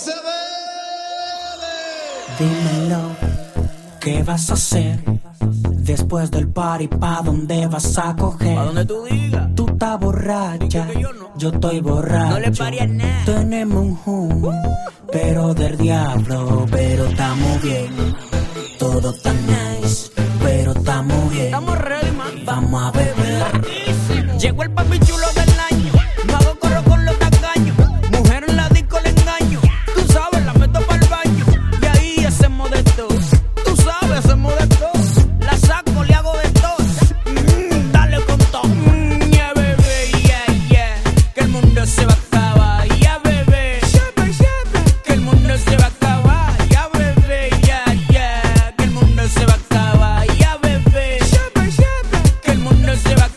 Dímelo, ¿qué vas a hacer? Después del party, ¿pa' dónde vas a coger? Pa' donde tú digas. Tú estás borracha, yo estoy borracho. No le pares nada. Tenemos un humo, pero del diablo. Pero estamos bien, todo está nice, pero estamos bien. Estamos ready, man. Vamos a beber. Llegó el papi chulo del año. No hago corro con los tacaños. Mujer en la disco le engaño. Tú sabes, la meto para el baño. Y ahí hacemos de todo. Tú sabes, hacemos de todo. La saco, le hago de todo. Dale con todo. Yeah, bebé, yeah, yeah. Que el mundo se va a acabar. Yeah, bebé. Que el mundo se va a acabar. Yeah, bebé, yeah, yeah. Que el mundo se va a acabar. Yeah, bebé. Que el mundo se va a acabar.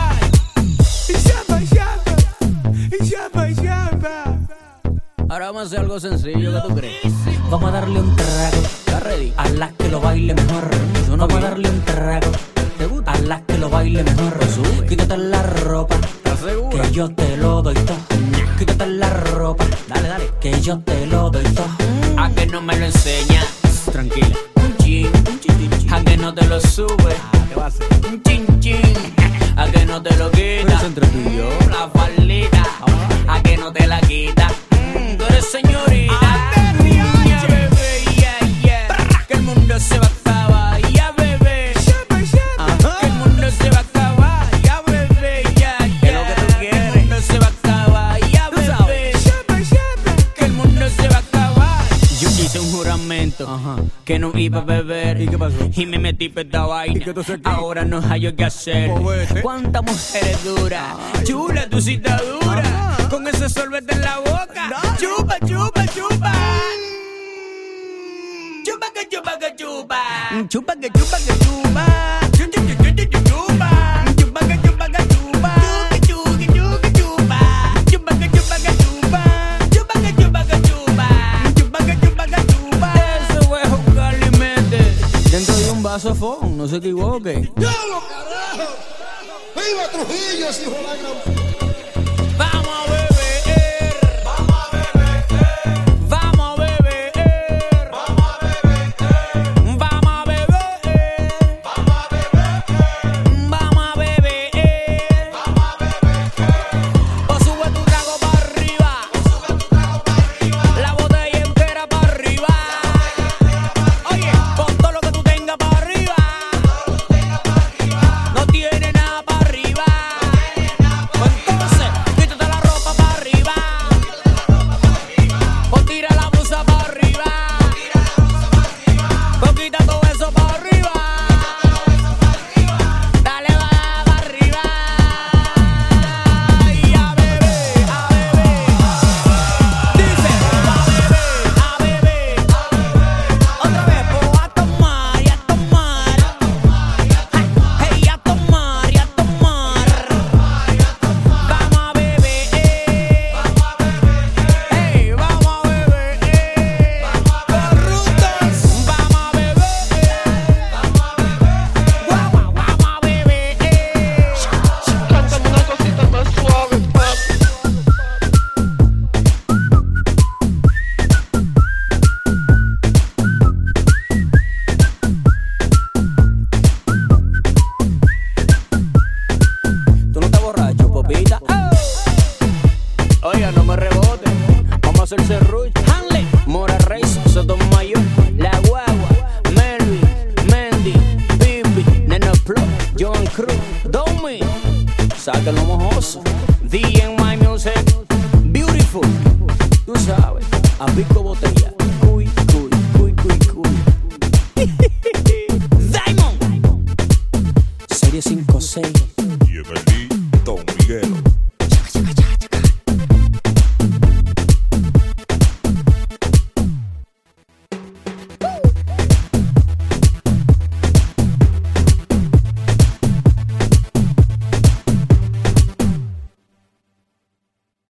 Ahora vamos a hacer algo sencillo, ¿qué tú crees? Vamos a darle un trago. ¿Estás ready? A la que lo baile mejor. Vamos a darle un trago. ¿Te gusta? A la que lo baile mejor. Sube. Quítate la ropa, ¿Estás segura? que yo te lo doy todo. Quítate la ropa, Dale, dale. que yo te lo doy todo. A que no me lo enseñas. Tranquila. Un chin, a que no te lo sube. ¿Qué va a hacer? Un chin, chin. A que no te lo quita. Entre tú y yo. La faldita. A que no te la quita. Tú eres señorita. Yeah, bebé, yeah, yeah. Que el mundo se va a acabar. Yeah, bebé. Que el mundo se va a acabar. Yeah, bebé, yeah, yeah. Es lo que tú quieres. Que el mundo se va a acabar. Yeah, bebé. Que el mundo se va a acabar. Yo hice un juramento que no iba a beber. ¿Y qué pasó? Y me metí pa' esta vaina. ¿Y qué tú haces aquí? Ahora no hay qué hacer. Pues vete. ¿Cuántas mujeres duras? Chula, tú sí estás dura. Con ese sorbete en la boca. Chupa, chupa, chupa. Chupa que chupa que chupa. Chupa que chupa que chupa. Chupa. Chupa que chupa que chupa. Chupa que chupa que chupa. Chupa que chupa que chupa. Chupa que chupa que chupa. Chupa que chupa que chupa. Ese es un calimete. Dentro de un vaso de foam, no se equivoque. ¡Diablo, carajo! ¡Viva Trujillo, hijo de la gran... Vamos a beber. Vamos a beber. Vamos a beber. Vamos a beber. Vamos a beber. Vamos a beber. Vamos a beber. O sube tu trago para arriba. La botella entera para arriba. Oye, pon todo lo que tú tengas para arriba. No tiene nada para arriba. Entonces, quítate la ropa para arriba. O tira la blusa para arriba. O quita todo eso para arriba. Dale para arriba. Y a beber, a beber. Dice, a beber. Otra vez, pues a tomar y a tomar. Hey, a tomar y a tomar. Vamos a beber. Hey, vamos a beber. Corruptos. Vamos a beber. Guau, vamos a beber. Cántame una cosita más suave, papi. Tú no estás borracho, popita. Oiga, no me rebote. Vamos a hacer serrucho. Hanley, Mora Reis, Sotomayor, La Guagua, Melvin, Mendy, Pipi, Neno Pro, Joan Cruz, Domi. Sáquenlo mojoso. DMY Music, Beautiful. Tú sabes, a pico botella. Cuy, cuy, cuy, cuy, cuy. Diamond. Serie 5-6.